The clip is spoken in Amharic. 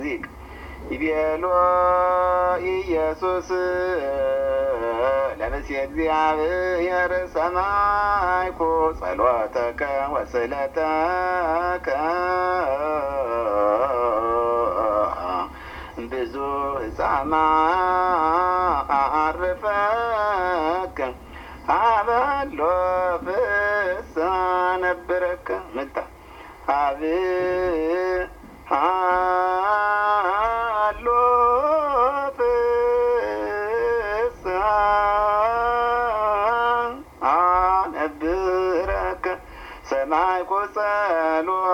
ዚቅ ይቤሎ ኢየሱስ ለብእሲ እግዚአብሔር ሰማይኩ ጸሎተከ ወስእለተከ ብዙ ጻማ አርፈከ አበሎ ፍስሐ ነብረከ ምልታ አብ አሎ ፍስሐ አነብረከ ሰማይኩ ጸሎተከ